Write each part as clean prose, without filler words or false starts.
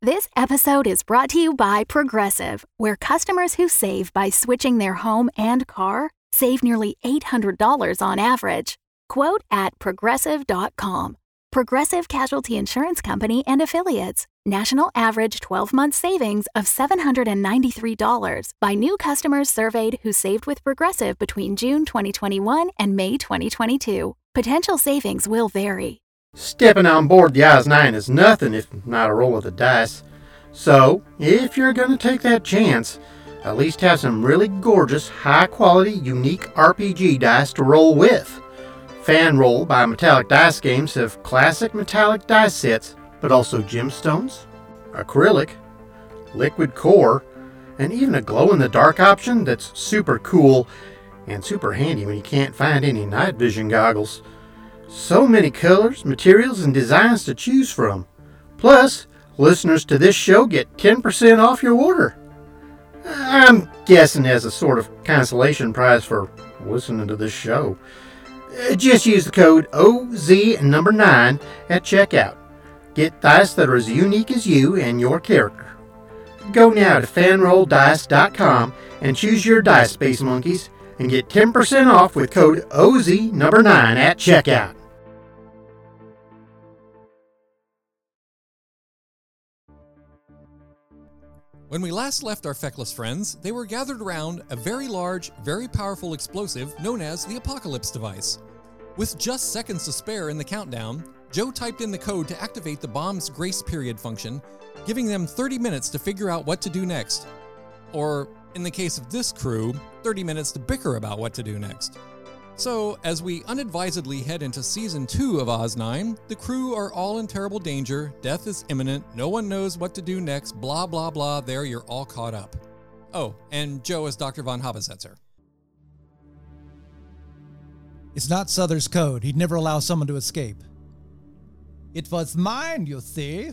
This episode is brought to you by Progressive, where customers who save by switching their home and car save nearly $800 on average. Quote at progressive.com. Progressive Casualty Insurance Company and Affiliates. National average 12-month savings of $793 by new customers surveyed who saved with Progressive between June 2021 and May 2022. Potential savings will vary. Stepping on board the Oz 9 is nothing if not a roll of the dice. So, if you're going to take that chance, at least have some really gorgeous, high-quality, unique RPG dice to roll with. Fan Roll by Metallic Dice Games have classic metallic dice sets, but also gemstones, acrylic, liquid core, and even a glow-in-the-dark option that's super cool and super handy when you can't find any night vision goggles. So many colors, materials, and designs to choose from. Plus, listeners to this show get 10% off your order. I'm guessing as a sort of consolation prize for listening to this show. Just use the code OZ9 at checkout. Get dice that are as unique as you and your character. Go now to fanrolldice.com and choose your dice, Space Monkeys, and get 10% off with code OZ9 at checkout. When we last left our feckless friends, they were gathered around a very large, very powerful explosive known as the Apocalypse device. With just seconds to spare in the countdown, Joe typed in the code to activate the bomb's grace period function, giving them 30 minutes to figure out what to do next. Or, in the case of this crew, 30 minutes to bicker about what to do next. So, as we unadvisedly head into Season 2 of Oz 9, the crew are all in terrible danger, death is imminent, no one knows what to do next, blah blah blah, there you're all caught up. Oh, and Joe is Dr. von Habesetzer. It's not Souther's code. He'd never allow someone to escape. It was mine, you see.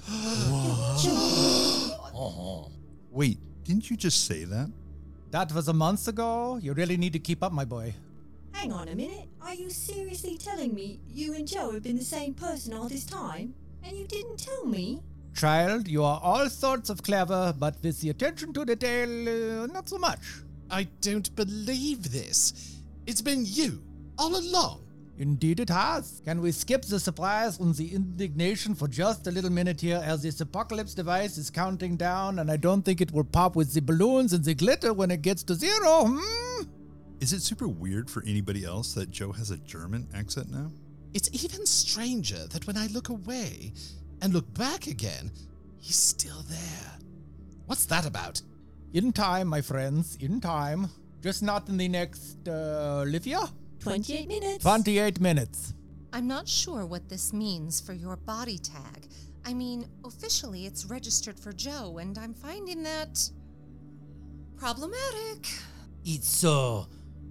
Wait, didn't you just say that? That was a month ago. You really need to keep up, my boy. Hang on a minute. Are you seriously telling me you and Joe have been the same person all this time? And you didn't tell me? Child, you are all sorts of clever, but with the attention to detail, not so much. I don't believe this. It's been you, all along. Indeed it has. Can we skip the surprise and the indignation for just a little minute here as this Apocalypse device is counting down and I don't think it will pop with the balloons and the glitter when it gets to 0, Is it super weird for anybody else that Joe has a German accent now? It's even stranger that when I look away and look back again, he's still there. What's that about? In time, my friends, in time. Just not in the next, Livia? 28 minutes. 28 minutes. I'm not sure what this means for your body tag. I mean, officially it's registered for Joe, and I'm finding that problematic. It's so...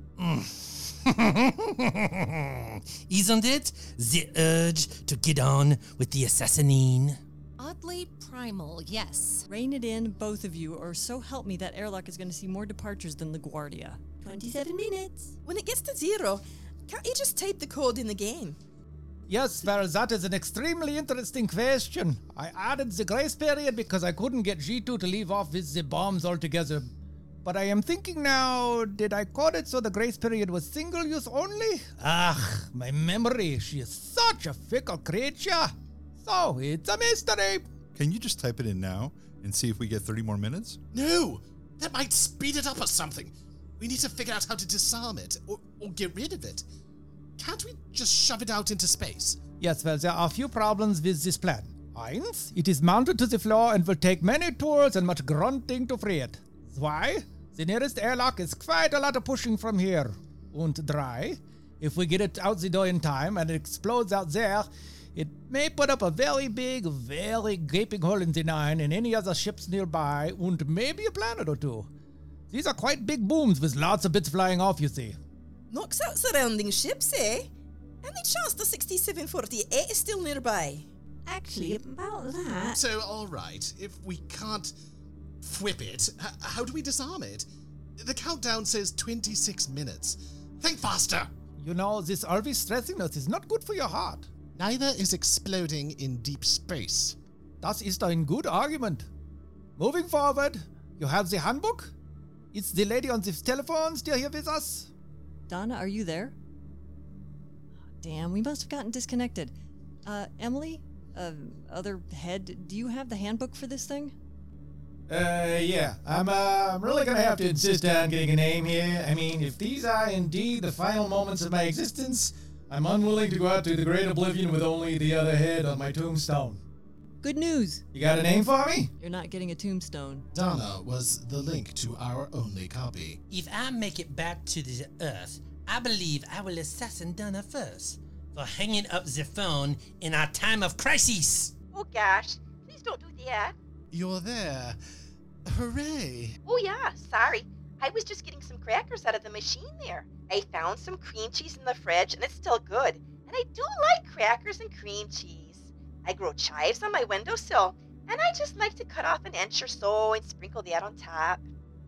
Isn't it? The urge to get on with the assassinine. Oddly primal, yes. Rein it in, both of you, or so help me that airlock is going to see more departures than LaGuardia. 27 minutes. When it gets to 0, can't you just type the code in the game? Yes, well, that is an extremely interesting question. I added the grace period because I couldn't get G2 to leave off with the bombs altogether. But I am thinking now, did I code it so the grace period was single use only? My memory, she is such a fickle creature. So, it's a mystery. Can you just type it in now and see if we get 30 more minutes? No! That might speed it up or something. We need to figure out how to disarm it, or get rid of it. Can't we just shove it out into space? Yes, well, there are a few problems with this plan. Eins, it is mounted to the floor and will take many tools and much grunting to free it. Zwei, the nearest airlock is quite a lot of pushing from here. Und drei, if we get it out the door in time and it explodes out there, it may put up a very big, very gaping hole in the 9 and any other ships nearby, and maybe a planet or two. These are quite big booms with lots of bits flying off, you see. Knocks out surrounding ships, eh? Any chance the 6748 is still nearby? Actually, about that... So, alright, if we can't whip it, how do we disarm it? The countdown says 26 minutes. Think faster! You know, this always stressing us is not good for your heart. Neither is exploding in deep space. Das ist ein good argument. Moving forward, you have the handbook? Is the lady on the telephone still here with us? Donna, are you there? Damn, we must have gotten disconnected. Emily? Other head, do you have the handbook for this thing? Yeah. I'm really gonna have to insist on getting a name here. I mean, if these are indeed the final moments of my existence, I'm unwilling to go out to the great oblivion with only the other head on my tombstone. Good news! You got a name for me? You're not getting a tombstone. Donna was the link to our only copy. If I make it back to the Earth, I believe I will assassinate Donna first for hanging up the phone in our time of crisis. Oh gosh, please don't do that. You're there. Hooray! Oh yeah, sorry. I was just getting some crackers out of the machine there. I found some cream cheese in the fridge and it's still good. And I do like crackers and cream cheese. I grow chives on my windowsill and I just like to cut off an inch or so and sprinkle that on top.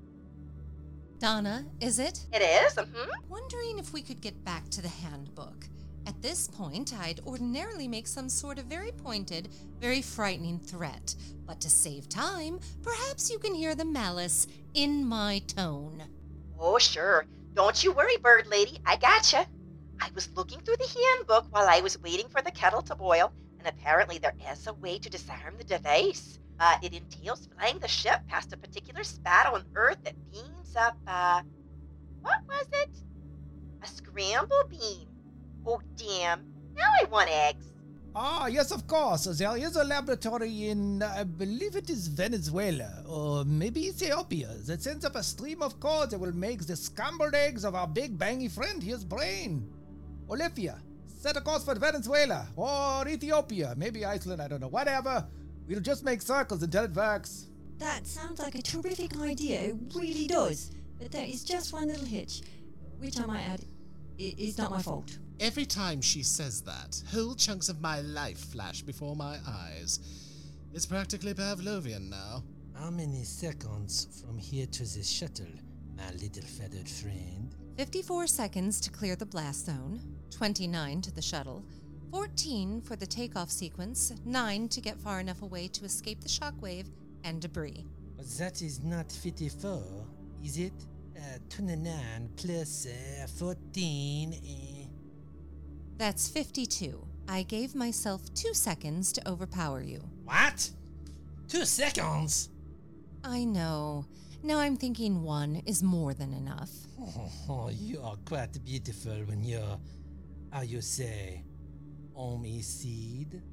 Donna, is it? It is? Wondering if we could get back to the handbook. At this point, I'd ordinarily make some sort of very pointed, very frightening threat. But to save time, perhaps you can hear the malice in my tone. Oh, sure. Don't you worry, bird lady. I gotcha. I was looking through the handbook while I was waiting for the kettle to boil, and apparently there is a way to disarm the device. It entails flying the ship past a particular spot on Earth that beams up, what was it? A scramble beam. Oh, damn. Now I want eggs. Ah, yes, of course. There is a laboratory in, I believe it is Venezuela, or maybe Ethiopia, that sends up a stream of code that will make the scrambled eggs of our big bangy friend his brain. Olivia, set a course for Venezuela, or Ethiopia, maybe Iceland, I don't know, whatever. We'll just make circles until it works. That sounds like a terrific idea, it really does. But there is just one little hitch, which I might add, is not my fault. Every time she says that, whole chunks of my life flash before my eyes. It's practically Pavlovian now. How many seconds from here to the shuttle, my little feathered friend? 54 seconds to clear the blast zone, 29 to the shuttle, 14 for the takeoff sequence, 9 to get far enough away to escape the shockwave and debris. But that is not 54, is it? 29 plus 14. That's 52. I gave myself 2 seconds to overpower you. What? 2 seconds? I know. Now I'm thinking 1 is more than enough. Oh, you are quite beautiful when you're, how you say, homicide?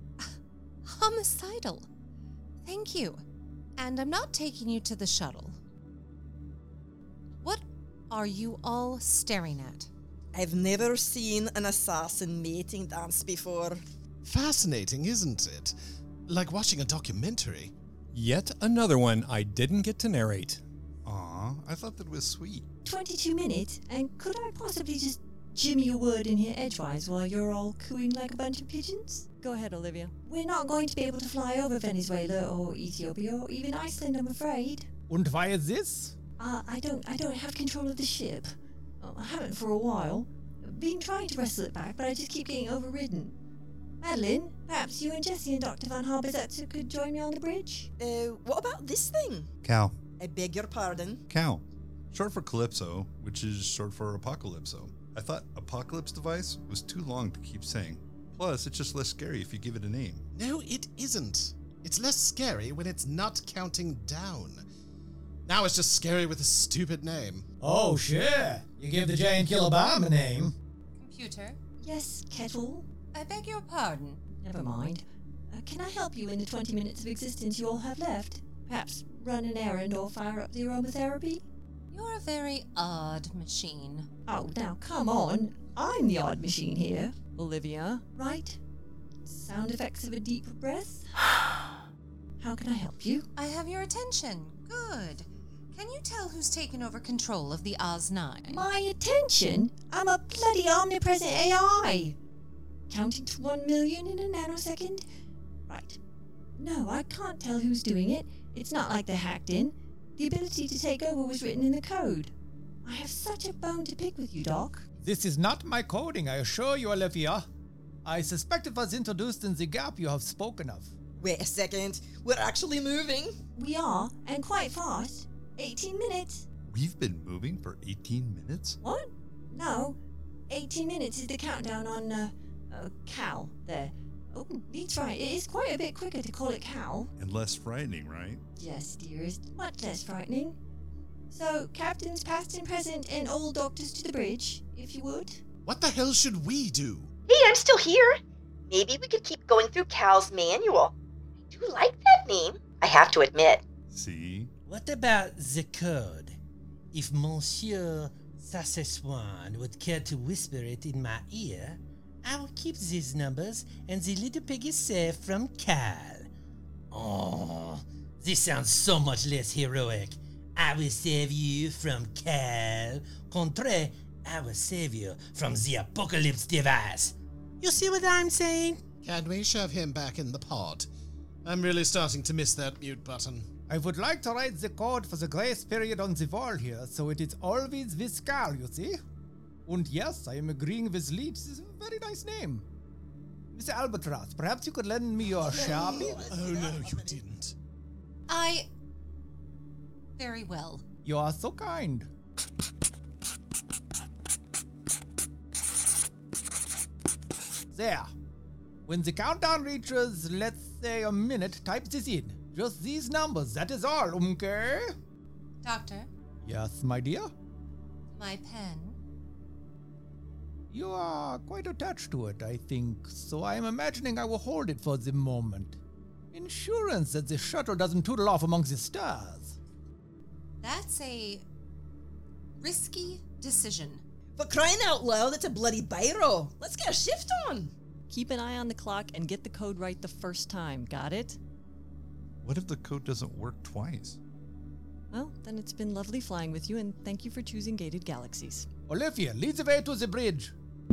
Homicidal. Thank you. And I'm not taking you to the shuttle. What are you all staring at? I've never seen an assassin mating dance before. Fascinating, isn't it? Like watching a documentary. Yet another one I didn't get to narrate. Aw, I thought that was sweet. 22 minutes, and could I possibly just jimmy a word in here edgewise while you're all cooing like a bunch of pigeons? Go ahead, Olivia. We're not going to be able to fly over Venezuela or Ethiopia or even Iceland, I'm afraid. Und why is this? I don't have control of the ship. I haven't for a while. Been trying to wrestle it back, but I just keep getting overridden. Madeline, perhaps you and Jesse and Dr. Van Harbezetzer could join me on the bridge? What about this thing? Cal. I beg your pardon? Cal. Short for Calypso, which is short for Apocalypso. I thought Apocalypse Device was too long to keep saying. Plus, it's just less scary if you give it a name. No, it isn't. It's less scary when it's not counting down. Now it's just scary with a stupid name. Oh, sure. You give the giant killer bomb a name. Computer? Yes, Kettle? I beg your pardon. Never mind. Can I help you in the 20 minutes of existence you all have left? Perhaps run an errand or fire up the aromatherapy? You're a very odd machine. Oh, now come on. I'm the odd machine here. Olivia? Right? Sound effects of a deep breath? How can I help you? I have your attention. Good. Can you tell who's taken over control of the Oz-9? My attention? I'm a bloody omnipresent AI. Counting to 1 million in a nanosecond? Right. No, I can't tell who's doing it. It's not like they're hacked in. The ability to take over was written in the code. I have such a bone to pick with you, Doc. This is not my coding, I assure you, Olivia. I suspect it was introduced in the gap you have spoken of. Wait a second. We're actually moving. We are, and quite fast. 18 minutes. We've been moving for 18 minutes? What? No. 18 minutes is the countdown on, Cal there. Oh, that's right. It is quite a bit quicker to call it Cal. And less frightening, right? Yes, dearest. Much less frightening. So, captains past and present and all doctors to the bridge, if you would. What the hell should we do? Hey, I'm still here. Maybe we could keep going through Cal's manual. I do like that name, I have to admit. See? What about the code? If Monsieur Sasseswan would care to whisper it in my ear, I will keep these numbers and the little piggy safe from Cal. Oh, this sounds so much less heroic. I will save you from Cal. Contre, I will save you from the apocalypse device. You see what I'm saying? Can we shove him back in the pod? I'm really starting to miss that mute button. I would like to write the code for the grace period on the wall here, so it is always with Cal, you see? And yes, I am agreeing with Leech. This is a very nice name. Mr. Albatross, perhaps you could lend me your Sharpie? Oh, no, you didn't. Very well. You are so kind. There. When the countdown reaches, let's say a minute, type this in. Just these numbers, that is all, okay? Doctor, Yes, my dear? my pen. You are quite attached to it, I think, so I am imagining I will hold it for the moment. Insurance that the shuttle doesn't tootle off among the stars. That's a risky decision. For crying out loud, it's a bloody biro. Let's get a shift on. Keep an eye on the clock and get the code right the first time. Got it? What if the code doesn't work twice? Well, then it's been lovely flying with you, and thank you for choosing Gated Galaxies. Olivia, lead the way to the bridge.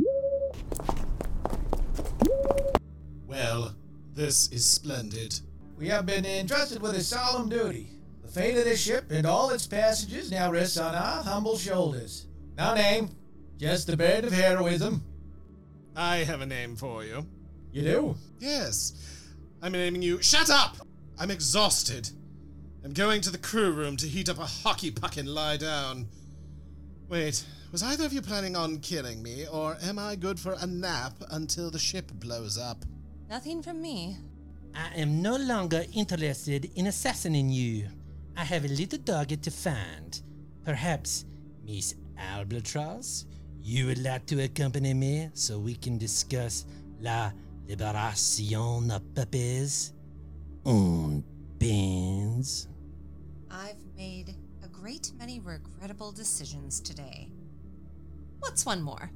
Well, this is splendid. We have been entrusted with a solemn duty. The fate of this ship and all its passengers now rests on our humble shoulders. No name, just the bird of heroism. I have a name for you. You do? Yes. I'm naming you... Shut up! I'm exhausted. I'm going to the crew room to heat up a hockey puck and lie down. Wait, was either of you planning on killing me, or am I good for a nap until the ship blows up? Nothing from me. I am no longer interested in assassinating you. I have a little target to find. Perhaps, Miss Albatross, you would like to accompany me so we can discuss la libération of puppies and pins. I've made a great many regrettable decisions today. What's one more?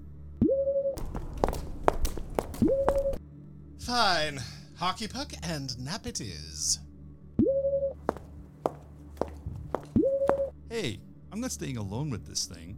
Fine. Hockey puck and nap it is. Hey, I'm not staying alone with this thing.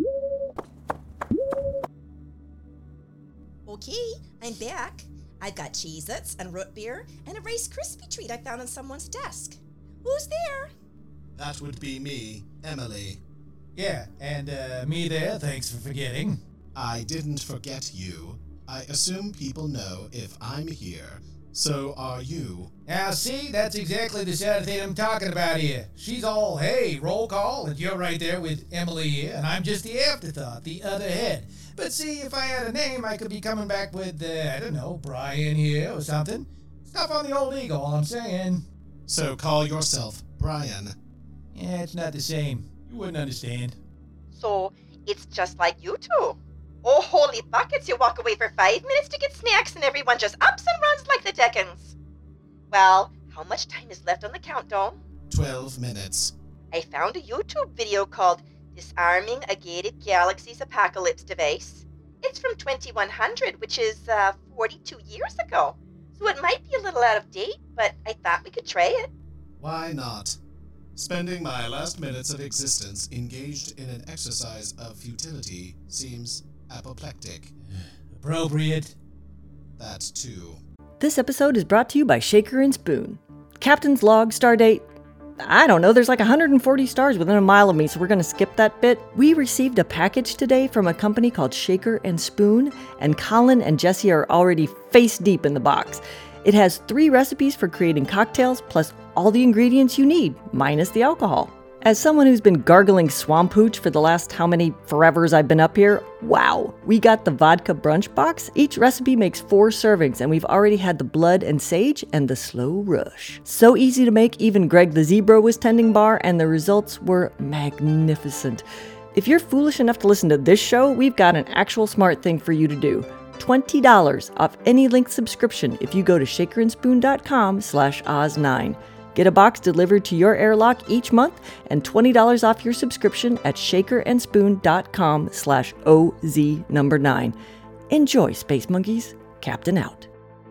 Okay, I'm back. I've got Cheez-Its and root beer and a Rice Krispie treat I found on someone's desk. Who's there? That would be me, Emily. Yeah, and me there, thanks for forgetting. I didn't forget you. I assume people know if I'm here. So are you. Now see, that's exactly the sort of thing I'm talking about here. She's all, hey, roll call, and you're right there with Emily here, and I'm just the afterthought, the other head. But see, if I had a name, I could be coming back with, I don't know, Brian here or something. Stuff on the old ego, all I'm saying. So call yourself Brian. Yeah, it's not the same. You wouldn't understand. So, it's just like you two. Oh, holy buckets, you walk away for 5 minutes to get snacks and everyone just ups and runs like the Dickens. Well, how much time is left on the countdown? 12 minutes. I found a YouTube video called Disarming a Gated Galaxies Apocalypse Device. It's from 2100, which is 42 years ago. So it might be a little out of date, but I thought we could try it. Why not? Spending my last minutes of existence engaged in an exercise of futility seems apoplectic. Appropriate. That too. This episode is brought to you by Shaker and Spoon. Captain's log, stardate. I don't know, there's like 140 stars within a mile of me, so we're going to skip that bit. We received a package today from a company called Shaker and Spoon, and Colin and Jesse are already face deep in the box. It has 3 recipes for creating cocktails, plus all the ingredients you need, minus the alcohol. As someone who's been gargling swamp hooch for the last how many forevers I've been up here, wow, we got the vodka brunch box. Each recipe makes 4 servings, and we've already had the blood and sage and the slow rush. So easy to make, even Greg the Zebra was tending bar, and the results were magnificent. If you're foolish enough to listen to this show, we've got an actual smart thing for you to do. $20 off any link subscription if you go to shakerandspoon.com/Oz9. Get a box delivered to your airlock each month and $20 off your subscription at shakerandspoon.com/OZ9. Enjoy, Space Monkeys. Captain out.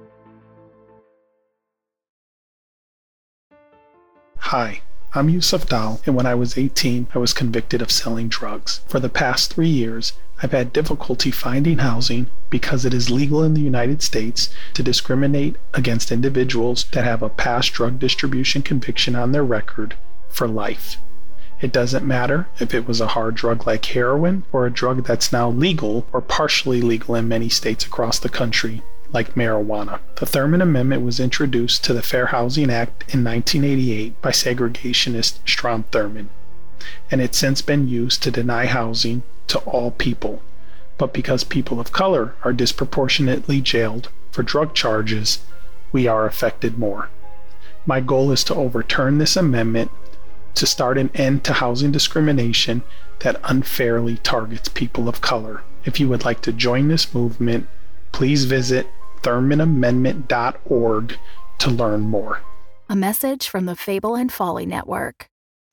Hi, I'm Yusuf Dal, and when I was 18, I was convicted of selling drugs. For the past 3 years, I've had difficulty finding housing because it is legal in the United States to discriminate against individuals that have a past drug distribution conviction on their record for life. It doesn't matter if it was a hard drug like heroin or a drug that's now legal or partially legal in many states across the country, like marijuana. The Thurman Amendment was introduced to the Fair Housing Act in 1988 by segregationist Strom Thurmond, and it's since been used to deny housing to all people. But because people of color are disproportionately jailed for drug charges, we are affected more. My goal is to overturn this amendment to start an end to housing discrimination that unfairly targets people of color. If you would like to join this movement, please visit ThurmanAmendment.org to learn more. A message from the Fable and Folly Network.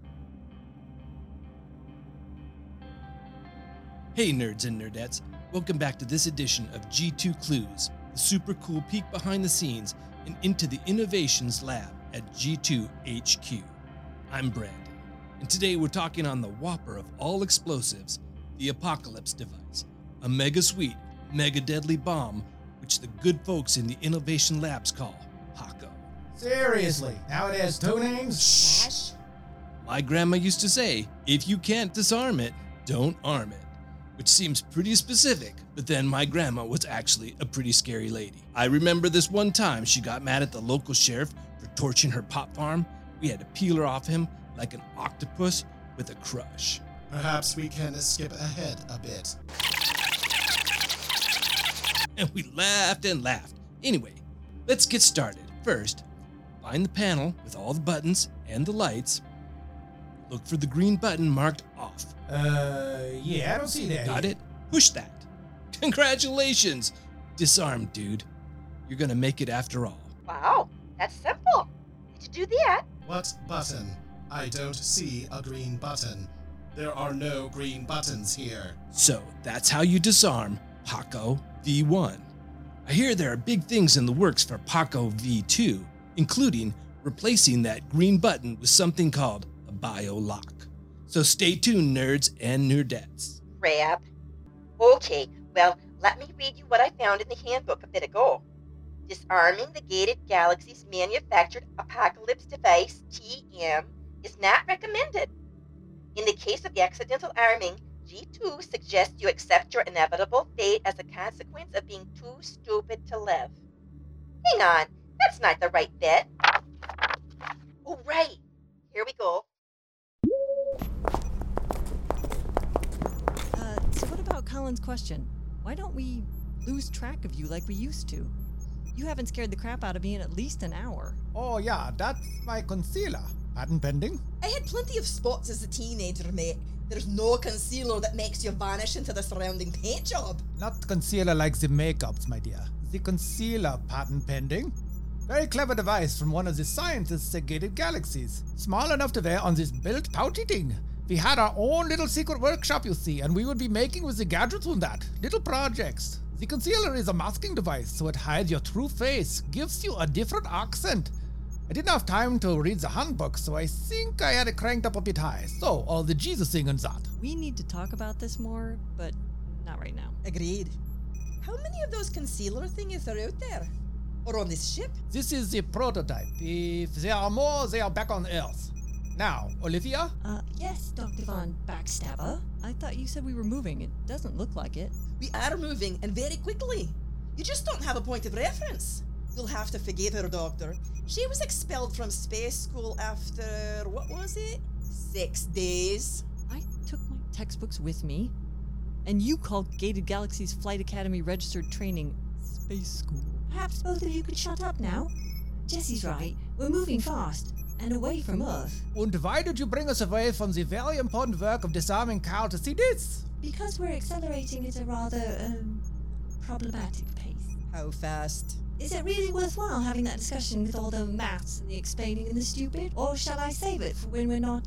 Hey nerds and nerdettes, welcome back to this edition of G2 Clues, the super cool peek behind the scenes and into the innovations lab at G2 HQ. I'm Brandon, and today we're talking on the whopper of all explosives, the Apocalypse device, a mega sweet, mega deadly bomb which the good folks in the innovation labs call Paco. Seriously, now it has 2 names? Shh. My grandma used to say, if you can't disarm it, don't arm it. Which seems pretty specific, but then my grandma was actually a pretty scary lady. I remember this one time she got mad at the local sheriff for torching her pop farm. We had to peel her off him like an octopus with a crush. Perhaps we can skip ahead a bit. And we laughed and laughed. Anyway, let's get started. First, find the panel with all the buttons and the lights. Look for the green button marked off. Yeah, I don't see that. Got it? Push that. Congratulations! Disarmed, dude. You're gonna make it after all. Wow, that's simple. Did you do that? What button? I don't see a green button. There are no green buttons here. So, that's how you disarm Paco V1. I hear there are big things in the works for Paco V2, including replacing that green button with something called a bio-lock. So stay tuned, nerds and nerdettes. Crap. Okay, well, let me read you what I found in the handbook a bit ago. Disarming the Gated Galaxy's manufactured Apocalypse device, TM, is not recommended. In the case of accidental arming, G2 suggests you accept your inevitable fate as a consequence of being too stupid to live. Hang on, that's not the right bit. Oh, right. Here we go. So what about Colin's question? Why don't we lose track of you like we used to? You haven't scared the crap out of me in at least an hour. Oh yeah, that's my concealer. Patent pending. I had plenty of spots as a teenager, mate. There's no concealer that makes you vanish into the surrounding paint job. Not concealer like the makeups, my dear. The concealer, patent pending. Very clever device from one of the scientists at Gated Galaxies. Small enough to wear on this belt pouchy thing. We had our own little secret workshop, you see, and we would be making with the gadgets on that. Little projects. The concealer is a masking device, so it hides your true face, gives you a different accent. I didn't have time to read the handbook, so I think I had it cranked up a bit high. So, all the Jesus thing and that. We need to talk about this more, but not right now. Agreed. How many of those concealer things are out there? Or on this ship? This is the prototype. If there are more, they are back on Earth. Now, Olivia? Yes, Dr. Von Backstabber. I thought you said we were moving. It doesn't look like it. We are moving, and very quickly. You just don't have a point of reference. You'll have to forgive her, Doctor. She was expelled from space school after, what was it? 6 days. I took my textbooks with me, and you called Gated Galaxy's Flight Academy registered training space school. Perhaps both of you could shut up now. Jesse's right. We're moving fast and away from Earth. And why did you bring us away from the very important work of disarming Carl to see this? Because we're accelerating at a rather, problematic pace. How fast? Is it really worthwhile having that discussion with all the maths and the explaining and the stupid? Or shall I save it for when we're not,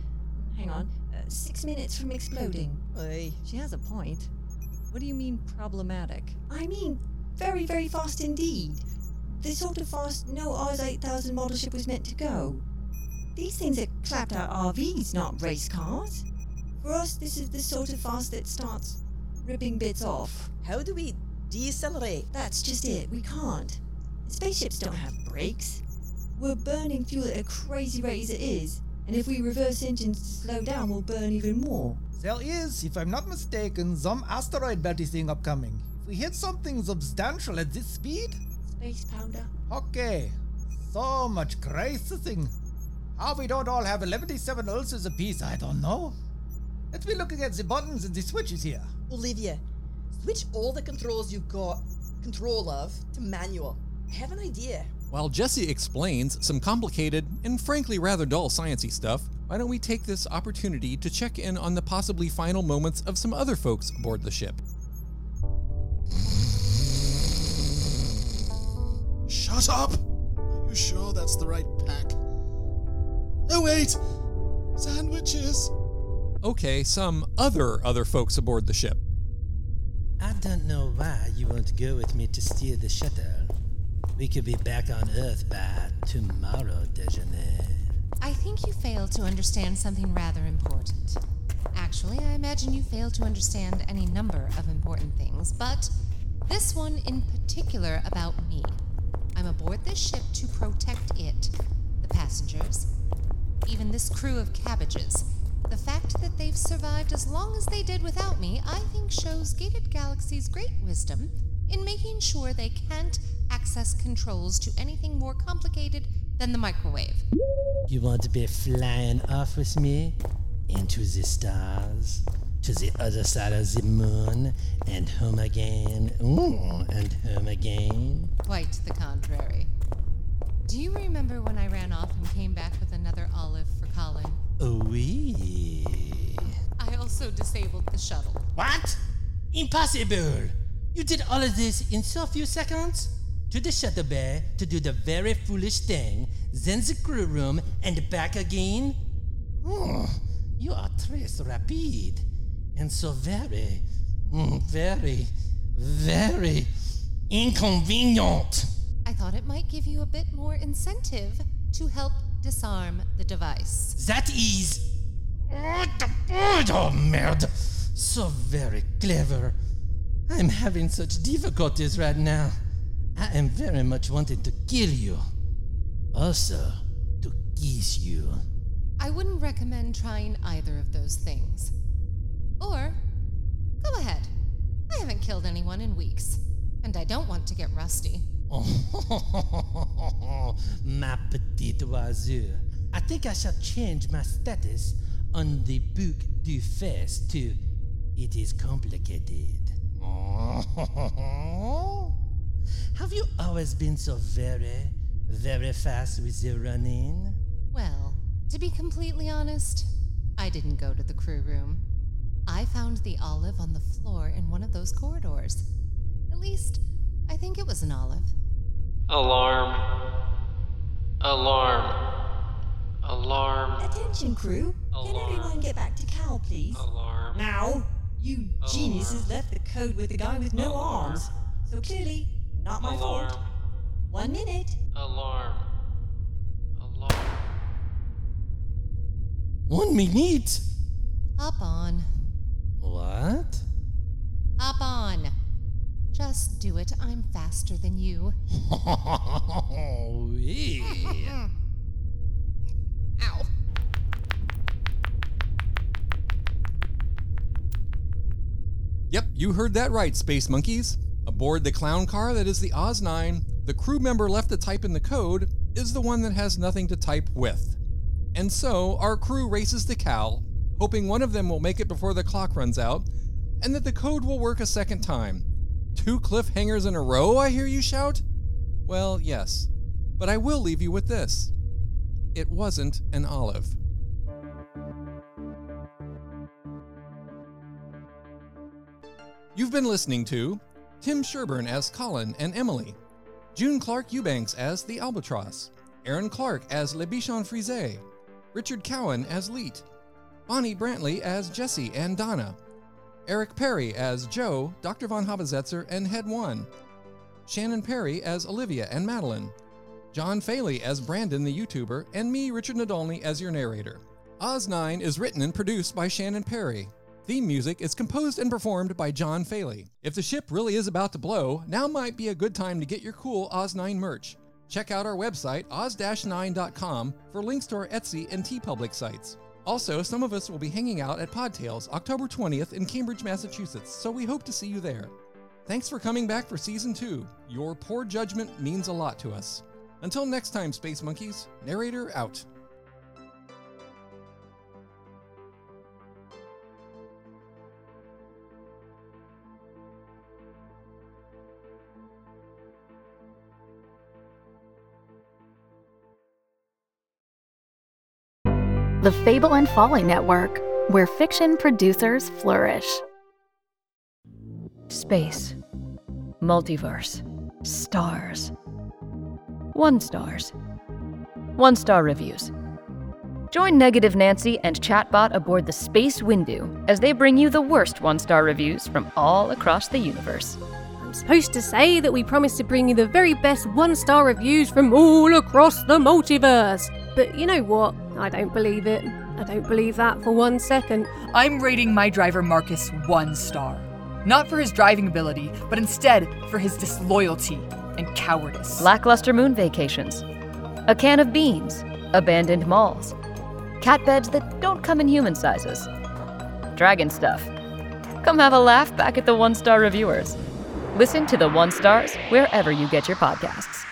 6 minutes from exploding? Hey, she has a point. What do you mean problematic? I mean, very, very fast indeed. The sort of fast no Oz 8000 model ship was meant to go. These things are clapped out RVs, not race cars. For us, this is the sort of fast that starts ripping bits off. How do we decelerate? That's just it, we can't. Spaceships don't have brakes. We're burning fuel at a crazy rate as it is, and if we reverse engines to slow down, we'll burn even more. There is, if I'm not mistaken, some asteroid belty thing upcoming. If we hit something substantial at this speed... Space powder. Okay, so much crisis-ing. How we don't all have 77 ulcers apiece, I don't know. Let's be looking at the buttons and the switches here. Olivia, switch all the controls you've got control of to manual. I have an idea. While Jesse explains some complicated and frankly rather dull sciencey stuff, why don't we take this opportunity to check in on the possibly final moments of some other folks aboard the ship. Shut up! Are you sure that's the right pack? Oh wait! Sandwiches! Okay, some other folks aboard the ship. I don't know why you won't go with me to steer the shuttle. We could be back on Earth by tomorrow, Dejeuner. I think you fail to understand something rather important. Actually, I imagine you fail to understand any number of important things, but this one in particular about me. I'm aboard this ship to protect it, the passengers, even this crew of cabbages. The fact that they've survived as long as they did without me, I think shows Gated Galaxy's great wisdom in making sure they can't access controls to anything more complicated than the microwave. You want to be flying off with me? Into the stars? To the other side of the moon? And home again? And home again? Quite the contrary. Do you remember when I ran off and came back with another olive for Colin? Oui. I also disabled the shuttle. What? Impossible! You did all of this in so few seconds? To the shuttle bay to do the very foolish thing, then the crew room and back again? You are très rapide. And so very inconvenient. I thought it might give you a bit more incentive to help disarm the device. That is... Oh, merde. So very clever. I'm having such difficulties right now. I am very much wanting to kill you. Also, to kiss you. I wouldn't recommend trying either of those things. Or, go ahead. I haven't killed anyone in weeks, and I don't want to get rusty. Oh, ma petite oiseau. I think I shall change my status on the Book du Fest to it is complicated. Have you always been so very, very fast with your running? Well, to be completely honest, I didn't go to the crew room. I found the olive on the floor in one of those corridors. At least, I think it was an olive. Alarm. Alarm. Alarm. Attention, crew. Can everyone get back to Cal, please? Alarm. Now! You geniuses left the code with the guy with no arms. So clearly, not my fault. 1 minute. Alarm. Alarm. 1 minute? Hop on. What? Hop on. Just do it. I'm faster than you. Yeah. Ow. Yep, you heard that right, Space Monkeys. Aboard the clown car that is the Oz-9, the crew member left to type in the code is the one that has nothing to type with. And so our crew races to Cal, hoping one of them will make it before the clock runs out, and that the code will work a second time. 2 cliffhangers in a row, I hear you shout? Well, yes, but I will leave you with this. It wasn't an olive. You've been listening to Tim Sherburne as Colin and Emily, June Clark Eubanks as the Albatross, Aaron Clark as Le Bichon Frise, Richard Cowan as Leet, Bonnie Brantley as Jessie and Donna, Eric Perry as Joe, Dr. Von Habesetzer, and Head 1, Shannon Perry as Olivia and Madeline, John Faley as Brandon the YouTuber, and me, Richard Nadolny, as your narrator. Oz 9 is written and produced by Shannon Perry. Theme music is composed and performed by John Faley. If the ship really is about to blow, now might be a good time to get your cool Oz 9 merch. Check out our website, oz-9.com, for links to our Etsy and TeePublic sites. Also, some of us will be hanging out at Podtails October 20th in Cambridge, Massachusetts, so we hope to see you there. Thanks for coming back for Season 2. Your poor judgment means a lot to us. Until next time, Space Monkeys, narrator out. The Fable and Folly Network, where fiction producers flourish. Space. Multiverse. Stars. 1 stars. 1-star reviews. Join Negative Nancy and Chatbot aboard the Space Windu as they bring you the worst 1-star reviews from all across the universe. I'm supposed to say that we promise to bring you the very best 1-star reviews from all across the multiverse. But you know what? I don't believe it. I don't believe that for 1 second. I'm rating my driver Marcus 1 star. Not for his driving ability, but instead for his disloyalty and cowardice. Lackluster moon vacations. A can of beans. Abandoned malls. Cat beds that don't come in human sizes. Dragon stuff. Come have a laugh back at the 1-star reviewers. Listen to the 1 stars wherever you get your podcasts.